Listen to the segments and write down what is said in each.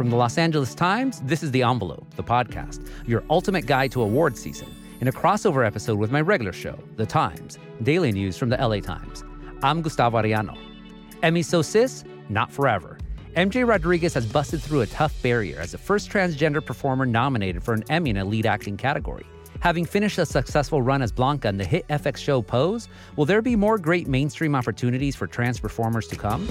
From the Los Angeles Times, this is The Envelope, the podcast, your ultimate guide to award season, in a crossover episode with my regular show, The Times, daily news from the LA Times. I'm Gustavo Arellano. Emmy so cis? Not forever. MJ Rodriguez has busted through a tough barrier as the first transgender performer nominated for an Emmy in a lead acting category. Having finished a successful run as Blanca in the hit FX show Pose, will there be more great mainstream opportunities for trans performers to come?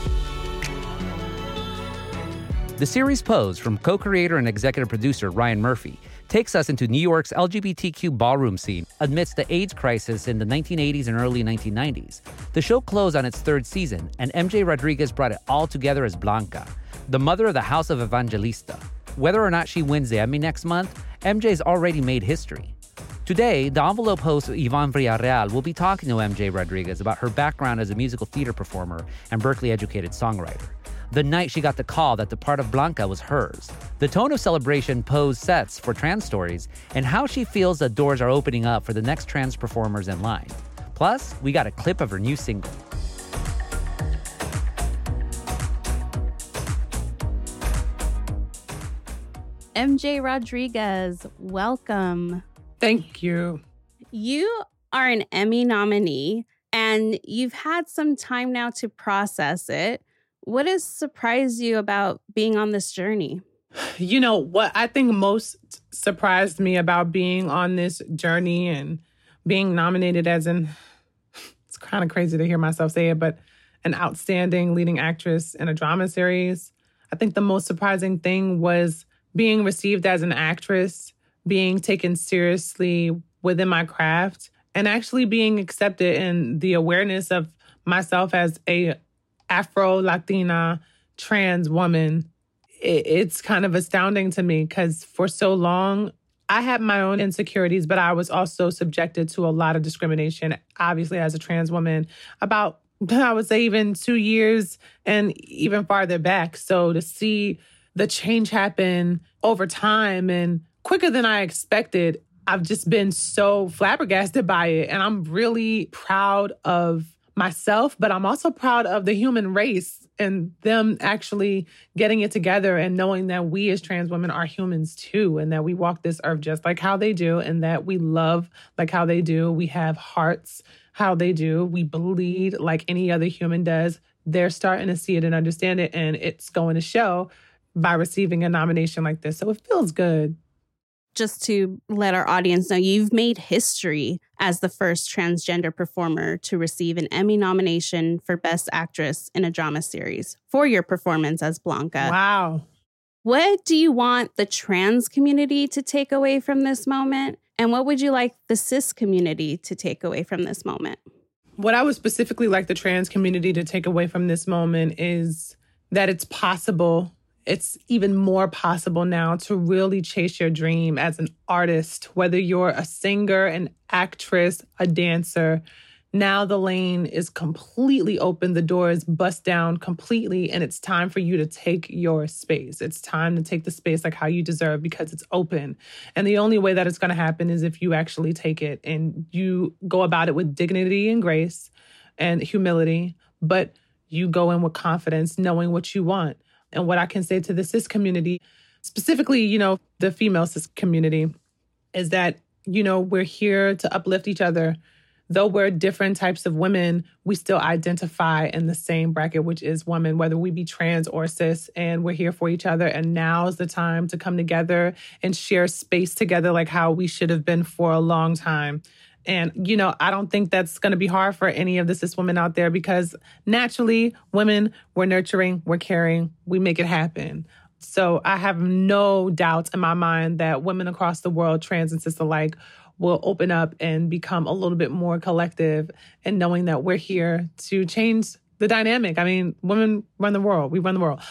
The series Pose, from co-creator and executive producer Ryan Murphy, takes us into New York's LGBTQ ballroom scene amidst the AIDS crisis in the 1980s and early 1990s. The show closed on its third season, and MJ Rodriguez brought it all together as Blanca, the mother of the House of Evangelista. Whether or not she wins the Emmy next month, MJ's already made history. Today, The Envelope host Yvonne Villarreal will be talking to MJ Rodriguez about her background as a musical theater performer and Berkeley-educated songwriter. The night she got the call that the part of Blanca was hers, the tone of celebration Pose sets for trans stories, and how she feels that doors are opening up for the next trans performers in line. Plus, we got a clip of her new single. MJ Rodriguez, welcome. Thank you. You are an Emmy nominee, and you've had some time now to process it. What has surprised you about being on this journey? You know, what I think most surprised me about being on this journey and being nominated as it's kind of crazy to hear myself say it, but an outstanding leading actress in a drama series. I think the most surprising thing was being received as an actress, being taken seriously within my craft, and actually being accepted in the awareness of myself as a Afro-Latina trans woman. It's kind of astounding to me because for so long, I had my own insecurities, but I was also subjected to a lot of discrimination, obviously as a trans woman, about, I would say, even 2 years and even farther back. So to see the change happen over time and quicker than I expected, I've just been so flabbergasted by it. And I'm really proud of myself, but I'm also proud of the human race and them actually getting it together and knowing that we as trans women are humans too, and that we walk this earth just like how they do, and that we love like how they do. We have hearts how they do. We bleed like any other human does. They're starting to see it and understand it, and it's going to show by receiving a nomination like this. So it feels good. Just to let our audience know, you've made history as the first transgender performer to receive an Emmy nomination for Best Actress in a Drama Series for your performance as Blanca. Wow. What do you want the trans community to take away from this moment? And what would you like the cis community to take away from this moment? What I would specifically like the trans community to take away from this moment is that it's possible. It's even more possible now to really chase your dream as an artist, whether you're a singer, an actress, a dancer. Now the lane is completely open. The door is bust down completely, and it's time for you to take your space. It's time to take the space like how you deserve because it's open. And the only way that it's going to happen is if you actually take it and you go about it with dignity and grace and humility, but you go in with confidence, knowing what you want. And what I can say to the cis community, specifically, you know, the female cis community, is that, you know, we're here to uplift each other. Though we're different types of women, we still identify in the same bracket, which is women, whether we be trans or cis, and we're here for each other. And now's the time to come together and share space together like how we should have been for a long time. And, you know, I don't think that's going to be hard for any of the cis women out there because naturally, women, we're nurturing, we're caring, we make it happen. So I have no doubts in my mind that women across the world, trans and cis alike, will open up and become a little bit more collective and knowing that we're here to change the dynamic. I mean, women run the world. We run the world.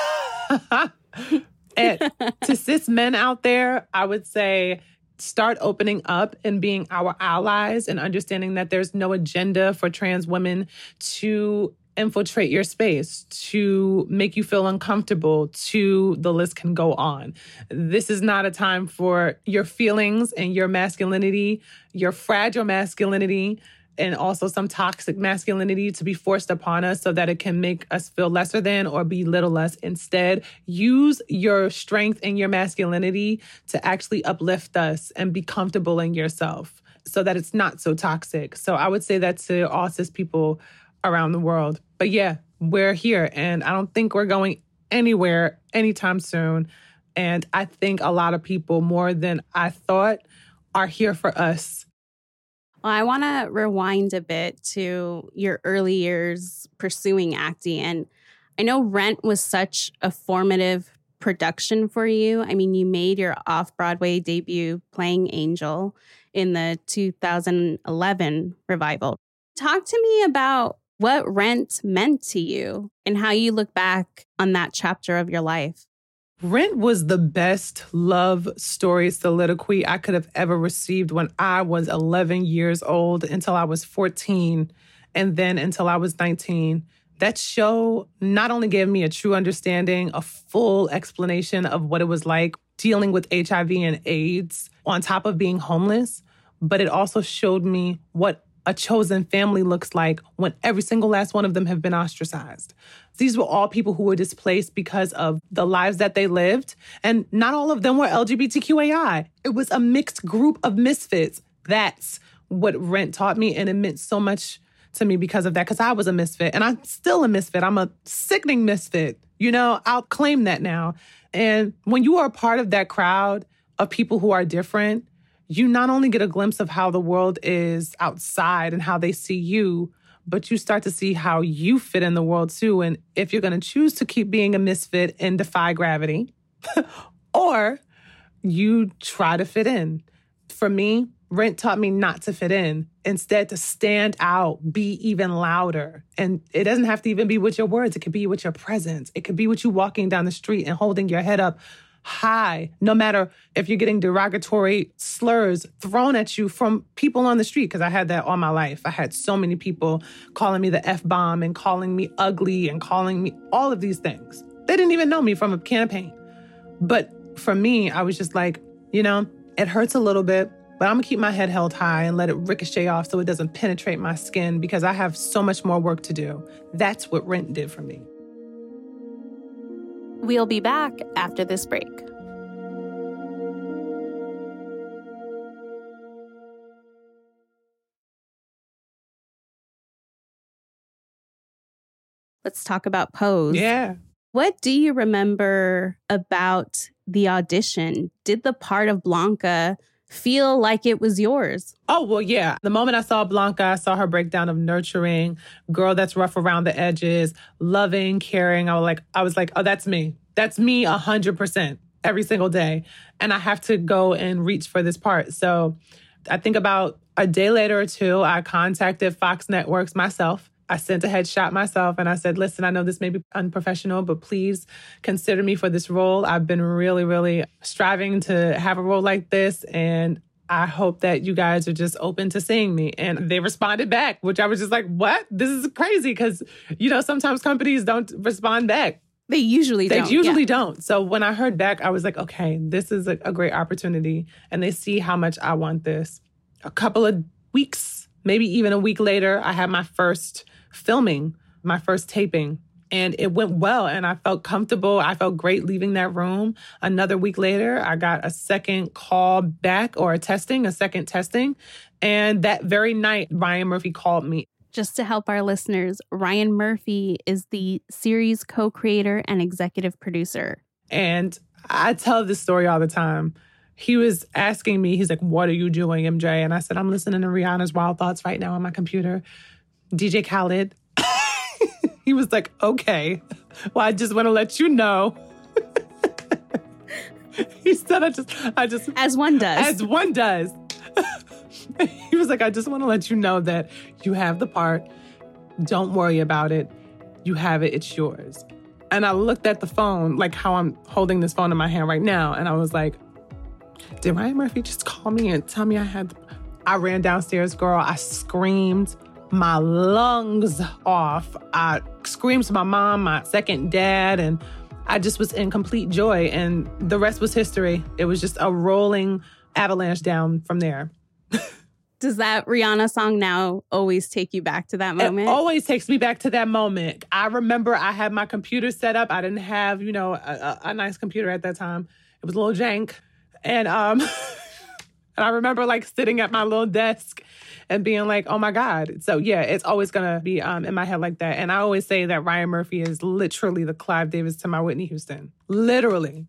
And to cis men out there, I would say, start opening up and being our allies and understanding that there's no agenda for trans women to infiltrate your space, to make you feel uncomfortable, the list can go on. This is not a time for your feelings and your masculinity, your fragile masculinity, and also some toxic masculinity to be forced upon us so that it can make us feel lesser than or belittle us. Instead, use your strength and your masculinity to actually uplift us and be comfortable in yourself so that it's not so toxic. So I would say that to all cis people around the world. But yeah, we're here, and I don't think we're going anywhere anytime soon. And I think a lot of people, more than I thought, are here for us. Well, I want to rewind a bit to your early years pursuing acting. And I know Rent was such a formative production for you. I mean, you made your off-Broadway debut playing Angel in the 2011 revival. Talk to me about what Rent meant to you and how you look back on that chapter of your life. Rent was the best love story soliloquy I could have ever received when I was 11 years old until I was 14, and then until I was 19. That show not only gave me a true understanding, a full explanation of what it was like dealing with HIV and AIDS on top of being homeless, but it also showed me what a chosen family looks like when every single last one of them have been ostracized. These were all people who were displaced because of the lives that they lived. And not all of them were LGBTQAI. It was a mixed group of misfits. That's what Rent taught me. And it meant so much to me because of that, because I was a misfit and I'm still a misfit. I'm a sickening misfit. You know, I'll claim that now. And when you are a part of that crowd of people who are different, you not only get a glimpse of how the world is outside and how they see you, but you start to see how you fit in the world too. And if you're going to choose to keep being a misfit and defy gravity, or you try to fit in. For me, Rent taught me not to fit in, instead to stand out, be even louder. And it doesn't have to even be with your words. It could be with your presence. It could be with you walking down the street and holding your head up high, no matter if you're getting derogatory slurs thrown at you from people on the street, because I had that all my life. I had so many people calling me the F-bomb and calling me ugly and calling me all of these things. They didn't even know me from a can of paint. But for me, I was just like, you know, it hurts a little bit, but I'm gonna keep my head held high and let it ricochet off so it doesn't penetrate my skin, because I have so much more work to do. That's what Rent did for me. We'll be back after this break. Let's talk about Pose. Yeah. What do you remember about the audition? Did the part of Blanca feel like it was yours? Oh, well, yeah. The moment I saw Blanca, I saw her breakdown of nurturing, girl that's rough around the edges, loving, caring. I was like, oh, that's me. That's me 100% every single day. And I have to go and reach for this part. So I think about a day later or two, I contacted Fox Networks myself. I sent a headshot myself and I said, listen, I know this may be unprofessional, but please consider me for this role. I've been really, really striving to have a role like this. And I hope that you guys are just open to seeing me. And they responded back, which I was just like, what? This is crazy. Because, you know, sometimes companies don't respond back. They usually don't. So when I heard back, I was like, okay, this is a great opportunity. And they see how much I want this. A couple of weeks, maybe even a week later, I had my first filming, my first taping, and it went well. And I felt comfortable. I felt great leaving that room. Another week later, I got a second call back, or a second testing. And that very night, Ryan Murphy called me. Just to help our listeners, Ryan Murphy is the series co-creator and executive producer. And I tell this story all the time. He was asking me, he's like, what are you doing, MJ? And I said, I'm listening to Rihanna's Wild Thoughts right now on my computer. DJ Khaled. He was like, okay. Well, I just want to let you know. He said, I just. As one does. As one does. He was like, I just want to let you know that you have the part. Don't worry about it. You have it. It's yours. And I looked at the phone, like how I'm holding this phone in my hand right now. And I was like, did Ryan Murphy just call me and tell me I ran downstairs, girl. I screamed my lungs off. I screamed to my mom, my second dad, and I just was in complete joy. And the rest was history. It was just a rolling avalanche down from there. Does that Rihanna song now always take you back to that moment? It always takes me back to that moment. I remember I had my computer set up. I didn't have, a nice computer at that time. It was a little jank. And and I remember like sitting at my little desk and being like, oh my God. So yeah, it's always gonna be in my head like that. And I always say that Ryan Murphy is literally the Clive Davis to my Whitney Houston. Literally.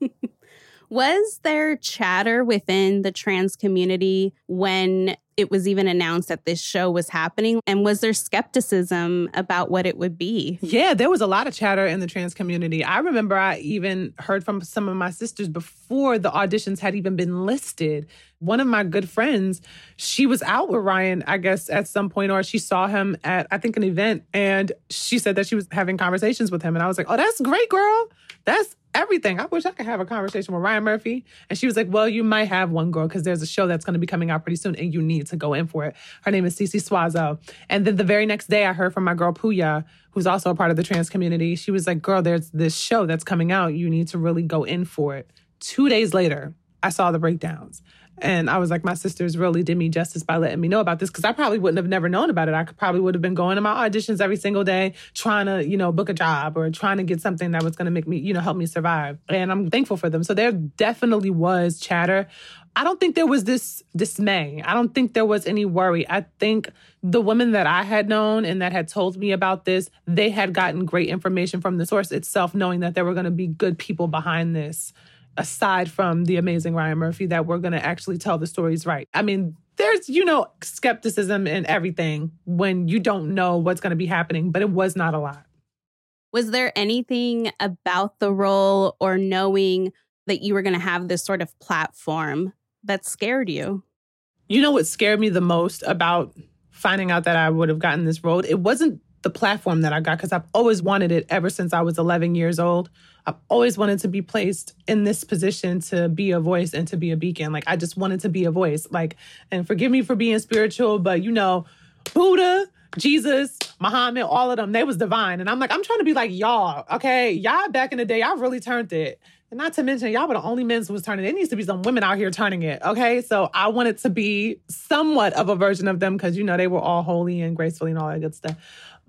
Was there chatter within the trans community when it was even announced that this show was happening? And was there skepticism about what it would be? Yeah, there was a lot of chatter in the trans community. I remember I even heard from some of my sisters before the auditions had even been listed. One of my good friends, she was out with Ryan, I guess, at some point, or she saw him at, I think, an event. And she said that she was having conversations with him. And I was like, oh, that's great, girl. That's everything. I wish I could have a conversation with Ryan Murphy. And she was like, well, you might have one, girl, because there's a show that's going to be coming out pretty soon and you need to go in for it. Her name is Cece Swazo. And then the very next day I heard from my girl Puya, who's also a part of the trans community. She was like, girl, there's this show that's coming out. You need to really go in for it. 2 days later, I saw the breakdowns. And I was like, my sisters really did me justice by letting me know about this, because I probably wouldn't have never known about it. I probably would have been going to my auditions every single day, trying to, book a job or trying to get something that was going to make me, help me survive. And I'm thankful for them. So there definitely was chatter. I don't think there was this dismay. I don't think there was any worry. I think the women that I had known and that had told me about this, they had gotten great information from the source itself, knowing that there were going to be good people behind this, aside from the amazing Ryan Murphy, that we're going to actually tell the stories right. I mean, there's, skepticism and everything when you don't know what's going to be happening, but it was not a lot. Was there anything about the role or knowing that you were going to have this sort of platform that scared you? You know what scared me the most about finding out that I would have gotten this role? It wasn't the platform that I got, because I've always wanted it ever since I was 11 years old. I've always wanted to be placed in this position to be a voice and to be a beacon. Like, I just wanted to be a voice. Like, and forgive me for being spiritual, but Buddha, Jesus, Muhammad, all of them, they was divine. And I'm like, I'm trying to be like y'all, okay? Y'all back in the day, y'all really turned it. And not to mention, y'all were the only men who was turning it. There needs to be some women out here turning it, okay? So I wanted to be somewhat of a version of them, because, they were all holy and graceful and all that good stuff.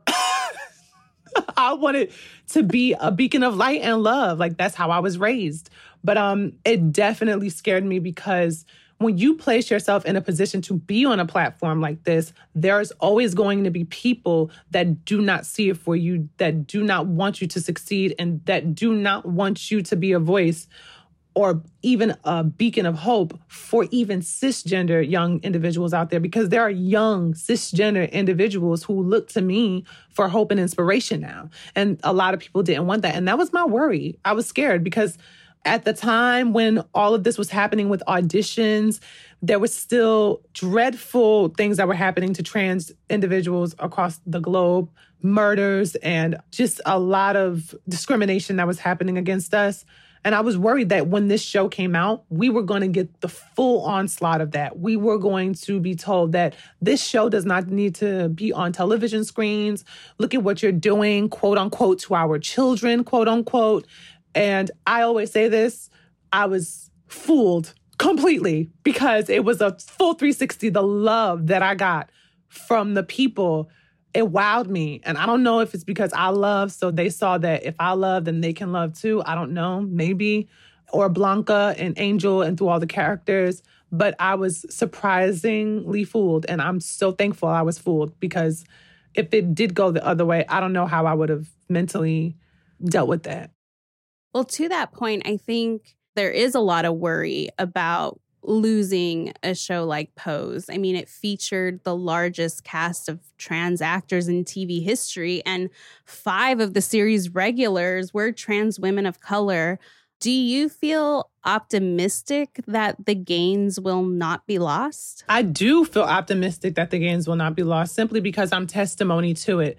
I wanted to be a beacon of light and love. Like, that's how I was raised. But it definitely scared me, because when you place yourself in a position to be on a platform like this, there's always going to be people that do not see it for you, that do not want you to succeed, and that do not want you to be a voice or even a beacon of hope for even cisgender young individuals out there, because there are young cisgender individuals who look to me for hope and inspiration now. And a lot of people didn't want that. And that was my worry. I was scared, because at the time when all of this was happening with auditions, there was still dreadful things that were happening to trans individuals across the globe, murders, and just a lot of discrimination that was happening against us. And I was worried that when this show came out, we were going to get the full onslaught of that. We were going to be told that this show does not need to be on television screens. Look at what you're doing, quote unquote, to our children, quote unquote. And I always say this, I was fooled completely, because it was a full 360. The love that I got from the people, it wowed me. And I don't know if it's because I love, so they saw that if I love, then they can love too. I don't know, maybe. Or Blanca and Angel and through all the characters. But I was surprisingly fooled. And I'm so thankful I was fooled, because if it did go the other way, I don't know how I would have mentally dealt with that. Well, to that point, I think there is a lot of worry about losing a show like Pose. I mean, it featured the largest cast of trans actors in TV history, and 5 of the series regulars were trans women of color. Do you feel optimistic that the gains will not be lost? I do feel optimistic that the gains will not be lost, simply because I'm testimony to it.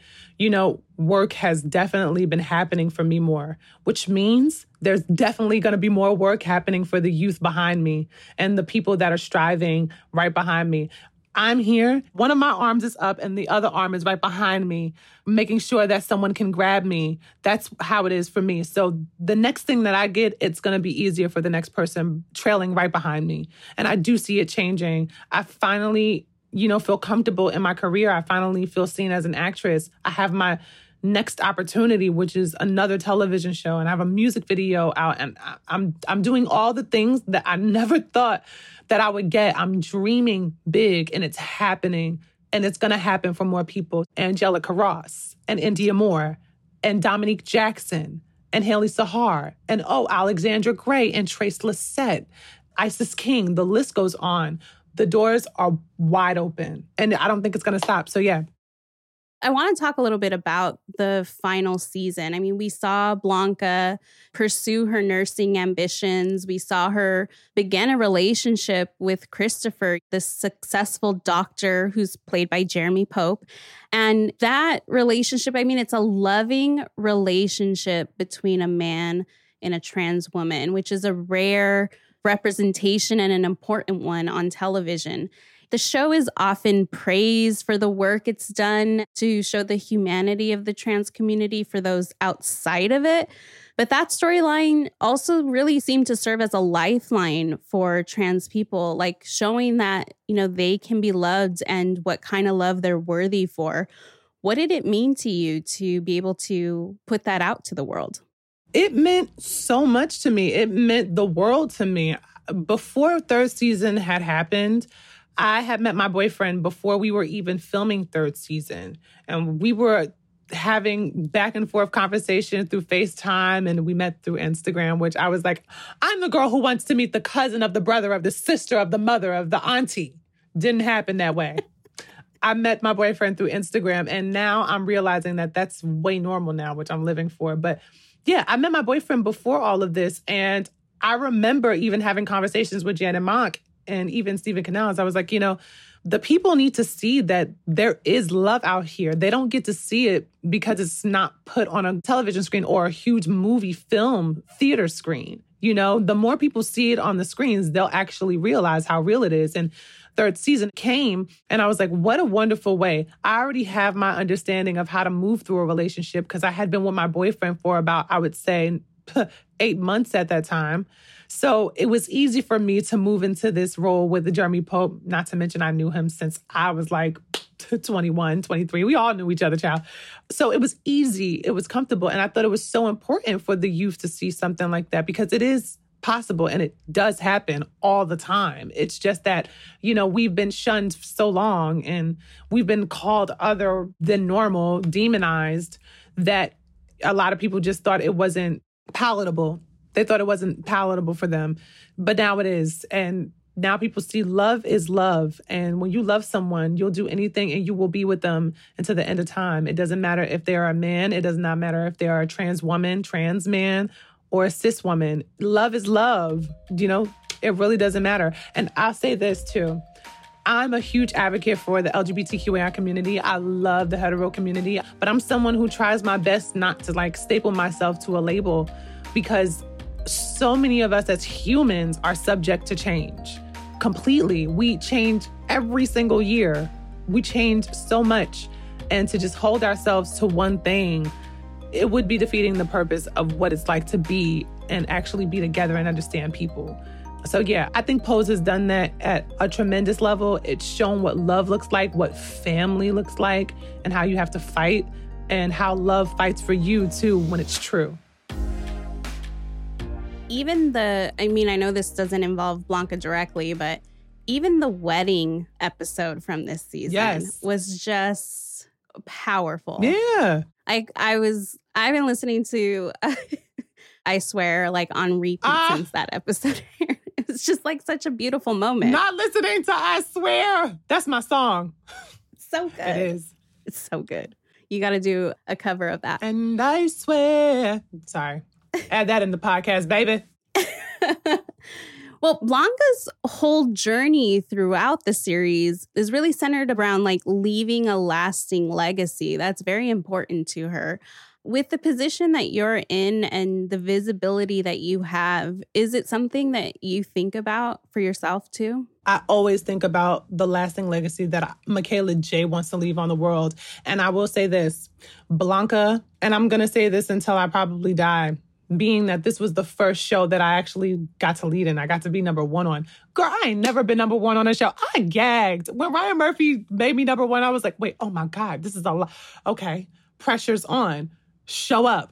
Work has definitely been happening for me more, which means there's definitely going to be more work happening for the youth behind me and the people that are striving right behind me. I'm here. One of my arms is up and the other arm is right behind me, making sure that someone can grab me. That's how it is for me. So the next thing that I get, it's going to be easier for the next person trailing right behind me. And I do see it changing. I finally feel comfortable in my career. I finally feel seen as an actress. I have my next opportunity, which is another television show, and I have a music video out, and I'm doing all the things that I never thought that I would get. I'm dreaming big, and it's happening, and it's going to happen for more people. Angelica Ross and India Moore and Dominique Jackson and Haley Sahar and Alexandra Gray and Trace Lysette, Isis King. The list goes on. The doors are wide open, and I don't think it's going to stop. So yeah. I want to talk a little bit about the final season. I mean, we saw Blanca pursue her nursing ambitions. We saw her begin a relationship with Christopher, the successful doctor who's played by Jeremy Pope. And that relationship, I mean, it's a loving relationship between a man and a trans woman, which is a rare representation and an important one on television. The show is often praised for the work it's done to show the humanity of the trans community for those outside of it. But that storyline also really seemed to serve as a lifeline for trans people, like showing that, they can be loved and what kind of love they're worthy for. What did it mean to you to be able to put that out to the world? It meant so much to me. It meant the world to me. Before third season had happened, I had met my boyfriend before we were even filming third season. And we were having back and forth conversation through FaceTime, and we met through Instagram, which I was like, I'm the girl who wants to meet the cousin of the brother of the sister of the mother of the auntie. Didn't happen that way. I met my boyfriend through Instagram, and now I'm realizing that that's way normal now, which I'm living for. But yeah, I met my boyfriend before all of this, and I remember even having conversations with Janet Mock and even Stephen Canals. I was like, the people need to see that there is love out here. They don't get to see it because it's not put on a television screen or a huge movie film theater screen. The more people see it on the screens, they'll actually realize how real it is. And third season came, and I was like, what a wonderful way. I already have my understanding of how to move through a relationship because I had been with my boyfriend for about, I would say, 8 months at that time. So it was easy for me to move into this role with Jeremy Pope, not to mention I knew him since I was like 21, 23. We all knew each other, child. So it was easy. It was comfortable. And I thought it was so important for the youth to see something like that because it is possible and it does happen all the time. It's just that, we've been shunned so long and we've been called other than normal, demonized, that a lot of people just thought it wasn't palatable. They thought it wasn't palatable for them, but now it is. And now people see love is love. And when you love someone, you'll do anything and you will be with them until the end of time. It doesn't matter if they're a man. It does not matter if they are a trans woman, trans man, or a cis woman. Love is love. It really doesn't matter. And I'll say this too. I'm a huge advocate for the LGBTQI community. I love the hetero community, but I'm someone who tries my best not to staple myself to a label because so many of us as humans are subject to change completely. We change every single year. We change so much. And to just hold ourselves to one thing, it would be defeating the purpose of what it's like to be and actually be together and understand people. So yeah, I think Pose has done that at a tremendous level. It's shown what love looks like, what family looks like, and how you have to fight, and how love fights for you too when it's true. Even I know this doesn't involve Blanca directly, but even the wedding episode from this season was just powerful. Yeah. I've been listening to I Swear on repeat since that episode. It's just such a beautiful moment. Not listening to I Swear. That's my song. So good. It is. It's so good. You got to do a cover of that. And I swear. Sorry. Add that in the podcast, baby. Well, Blanca's whole journey throughout the series is really centered around leaving a lasting legacy. That's very important to her. With the position that you're in and the visibility that you have, is it something that you think about for yourself too? I always think about the lasting legacy that Michaela J wants to leave on the world. And I will say this, Blanca, and I'm going to say this until I probably die, being that this was the first show that I actually got to lead in. I got to be number one on. Girl, I ain't never been number one on a show. I gagged. When Ryan Murphy made me number one, I was like, wait, oh my God, this is a lot. Okay, pressure's on. Show up.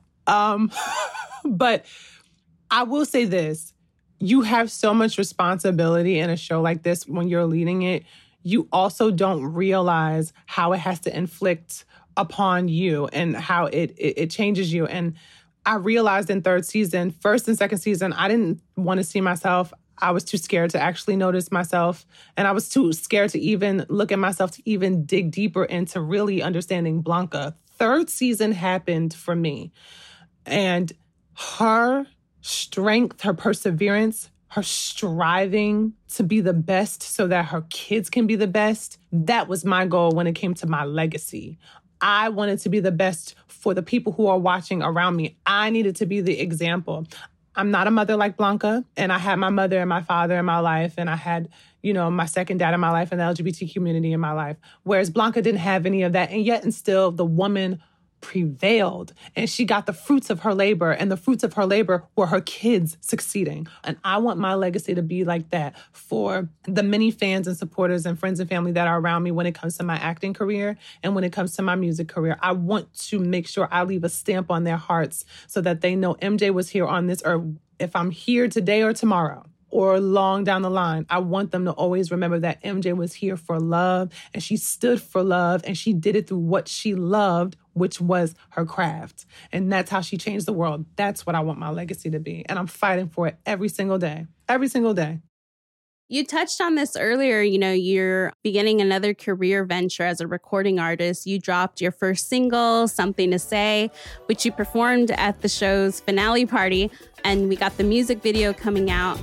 But I will say this. You have so much responsibility in a show like this when you're leading it. You also don't realize how it has to inflict upon you and how it changes you. And I realized in third season, first and second season, I didn't want to see myself. I was too scared to actually notice myself. And I was too scared to even look at myself, to even dig deeper into really understanding Blanca. Third season happened for me. And her strength, her perseverance, her striving to be the best so that her kids can be the best, that was my goal when it came to my legacy. I wanted to be the best for the people who are watching around me. I needed to be the example. I'm not a mother like Blanca, and I had my mother and my father in my life, and I had, my second dad in my life and the LGBT community in my life, whereas Blanca didn't have any of that, and yet and still the woman prevailed, and she got the fruits of her labor, and the fruits of her labor were her kids succeeding. And I want my legacy to be like that for the many fans and supporters and friends and family that are around me when it comes to my acting career and when it comes to my music career. I want to make sure I leave a stamp on their hearts so that they know MJ was here on this earth. If I'm here today or tomorrow, or long down the line, I want them to always remember that MJ was here for love, and she stood for love, and she did it through what she loved, which was her craft. And that's how she changed the world. That's what I want my legacy to be. And I'm fighting for it every single day. Every single day. You touched on this earlier. You're beginning another career venture as a recording artist. You dropped your first single, Something to Say, which you performed at the show's finale party. And we got the music video coming out.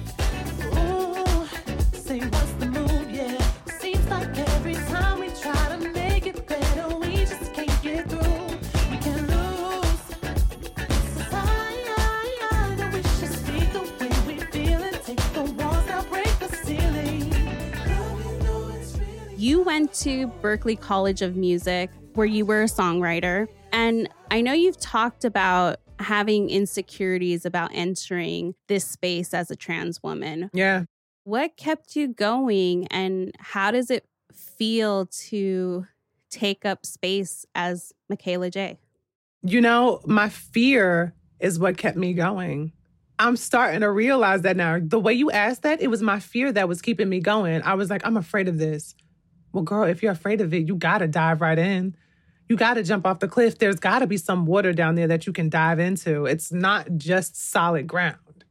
You went to Berklee College of Music, where you were a songwriter. And I know you've talked about having insecurities about entering this space as a trans woman. Yeah. What kept you going, and how does it feel to take up space as Michaela J? My fear is what kept me going. I'm starting to realize that now. The way you asked that, it was my fear that was keeping me going. I was like, I'm afraid of this. Well, girl, if you're afraid of it, you got to dive right in. You got to jump off the cliff. There's got to be some water down there that you can dive into. It's not just solid ground,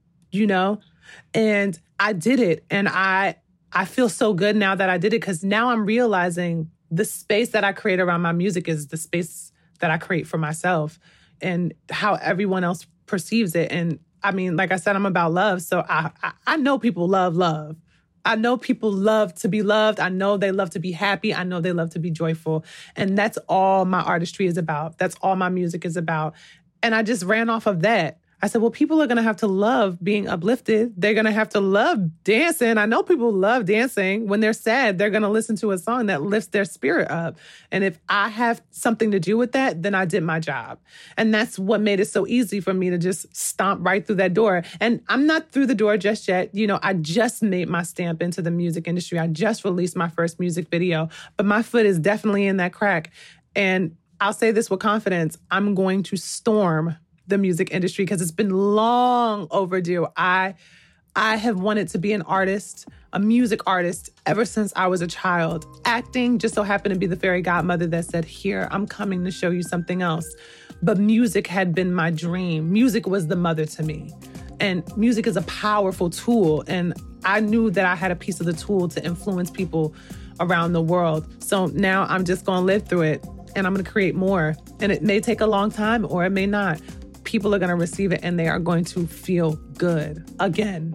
And I did it. And I feel so good now that I did it, because now I'm realizing the space that I create around my music is the space that I create for myself and how everyone else perceives it. And I mean, like I said, I'm about love. So I know people love love. I know people love to be loved. I know they love to be happy. I know they love to be joyful. And that's all my artistry is about. That's all my music is about. And I just ran off of that. I said, well, people are going to have to love being uplifted. They're going to have to love dancing. I know people love dancing. When they're sad, they're going to listen to a song that lifts their spirit up. And if I have something to do with that, then I did my job. And that's what made it so easy for me to just stomp right through that door. And I'm not through the door just yet. I just made my stamp into the music industry. I just released my first music video, but my foot is definitely in that crack. And I'll say this with confidence. I'm going to storm the music industry because it's been long overdue. I have wanted to be an artist, a music artist, ever since I was a child. Acting just so happened to be the fairy godmother that said, here, I'm coming to show you something else. But music had been my dream. Music was the mother to me. And music is a powerful tool. And I knew that I had a piece of the tool to influence people around the world. So now I'm just going to live through it, and I'm going to create more. And it may take a long time, or it may not. People are going to receive it, and they are going to feel good again.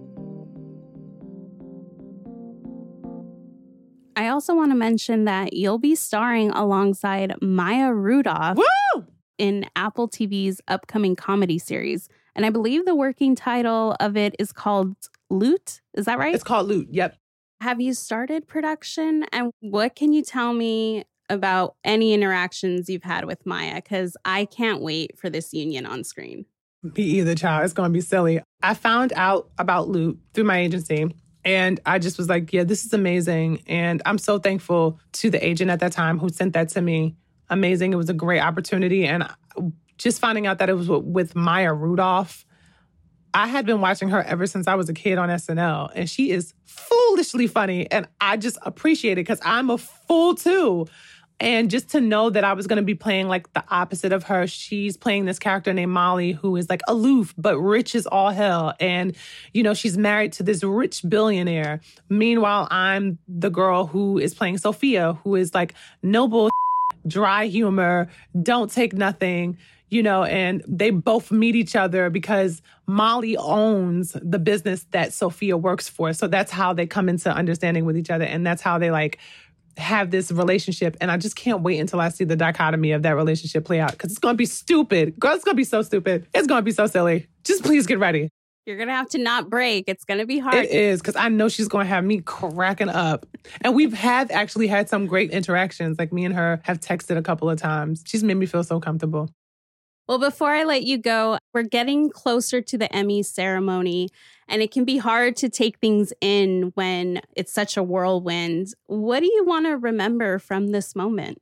I also want to mention that you'll be starring alongside Maya Rudolph in Apple TV's upcoming comedy series. And I believe the working title of it is called Loot. Is that right? It's called Loot. Yep. Have you started production? And what can you tell me about any interactions you've had with Maya? Because I can't wait for this union on screen. Me either, child. It's going to be silly. I found out about Loot through my agency. And I just was like, yeah, this is amazing. And I'm so thankful to the agent at that time who sent that to me. Amazing. It was a great opportunity. And just finding out that it was with Maya Rudolph, I had been watching her ever since I was a kid on SNL. And she is foolishly funny. And I just appreciate it because I'm a fool too. And just to know that I was going to be playing like the opposite of her. She's playing this character named Molly who is like aloof, but rich as all hell. And, you know, she's married to this rich billionaire. Meanwhile, I'm the girl who is playing Sophia, who is like noble, dry humor, don't take nothing, you know, and they both meet each other because Molly owns the business that Sophia works for. So that's how they come into understanding with each other. And that's how they like have this relationship. And I just can't wait until I see the dichotomy of that relationship play out because it's going to be stupid. Girl, it's going to be so stupid. It's going to be so silly. Just please get ready. You're going to have to not break. It's going to be hard. It is, because I know she's going to have me cracking up. And we've actually had some great interactions. Like me and her have texted a couple of times. She's made me feel so comfortable. Well, before I let you go, we're getting closer to the Emmy ceremony, and it can be hard to take things in when it's such a whirlwind. What do you want to remember from this moment?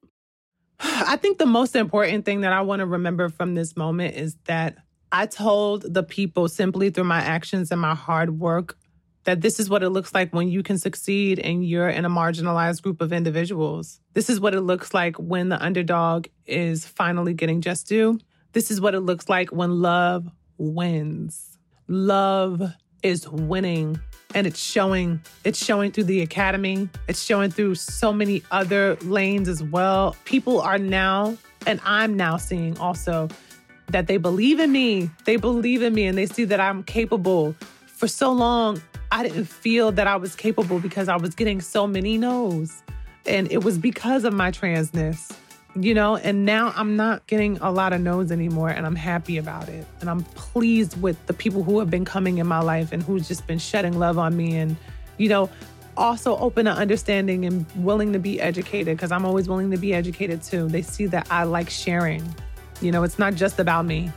I think the most important thing that I want to remember from this moment is that I told the people simply through my actions and my hard work that this is what it looks like when you can succeed and you're in a marginalized group of individuals. This is what it looks like when the underdog is finally getting just due. This is what it looks like when love wins. Love is winning. And it's showing. It's showing through the Academy. It's showing through so many other lanes as well. People are now, and I'm now seeing also, that they believe in me. They believe in me and they see that I'm capable. For so long, I didn't feel that I was capable because I was getting so many no's. And it was because of my transness. You know, and now I'm not getting a lot of no's anymore, and I'm happy about it. And I'm pleased with the people who have been coming in my life and who's just been shedding love on me and, you know, also open to understanding and willing to be educated, because I'm always willing to be educated too. They see that I like sharing. You know, it's not just about me.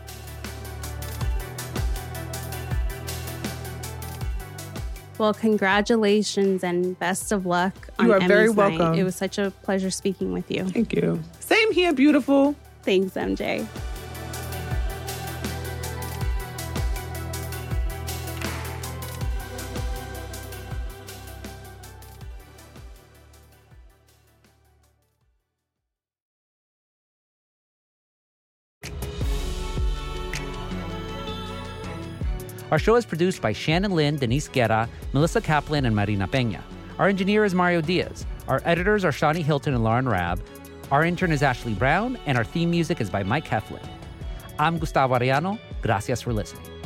Well, congratulations and best of luck on You are Emmys very night. welcome. It was such a pleasure speaking with you. Thank you. Same here, beautiful. Thanks, MJ. Our show is produced by Shannon Lynn, Denise Guerra, Melissa Kaplan, and Marina Peña. Our engineer is Mario Diaz. Our editors are Shani Hilton and Lauren Rabb. Our intern is Ashley Brown, and our theme music is by Mike Heflin. I'm Gustavo Arellano. Gracias for listening.